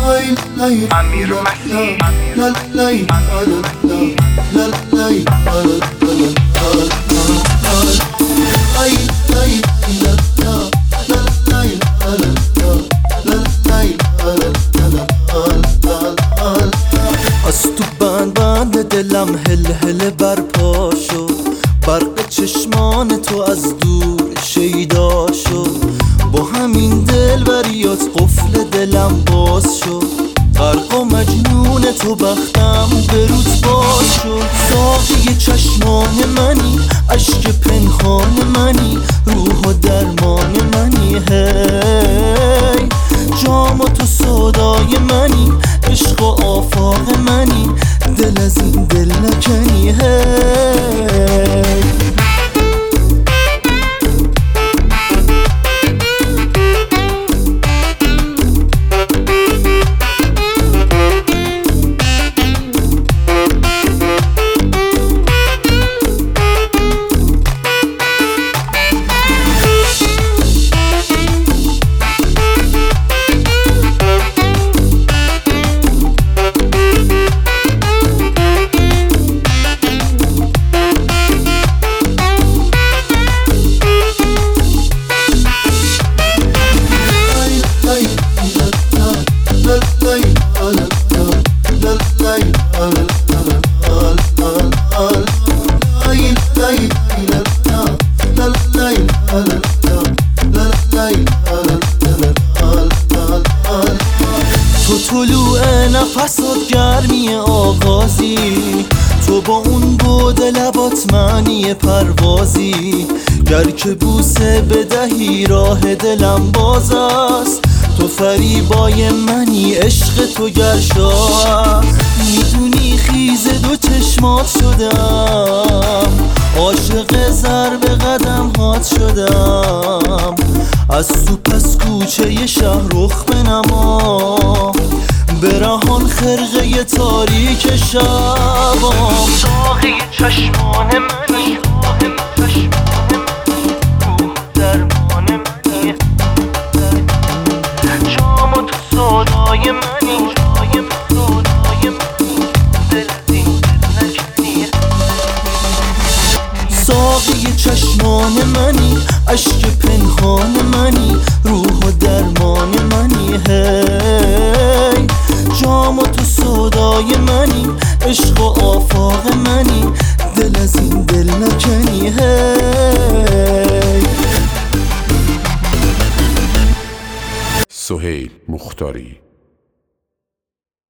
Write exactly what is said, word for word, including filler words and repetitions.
امیر مسیح از تو بند بند دلم هل هل برپا شد، برق چشمان تو از دور شیدا شد. با همین دلبریات قفل دلم باز شد، غرق و مجنون تو بختم به روز باز شد. ساقی چشمان منی، اشک پنهان منی، روح و درمان منی. هی جام و تو سودای منی، عشق و آفاق منی، دل از این دل نکنی. هی تو طلوع نفسات گرمی آغازی، تو با اون بود لبات معنی پروازی. گر که بوسه بدهی راه دلم باز است، تو فریبای منی، عشق تو گرشا. میدونی خیز دو چشمات شدم، عاشق ضرب قدم هات شدم. از تو پس کوچه شهر رخ بنما، برهان خرقه تاریک شبام. ساقی چشمان منی، روح درمان منی، جام و تو سودای منی، دل دین دل نکنی. ساقی چشمان منی، اشک پنهان منی، روح و درمان منی. هی جام و تو سودای منی، عشق و آفاق منی، دل از این دل نکنی. هی سهیل مختاری.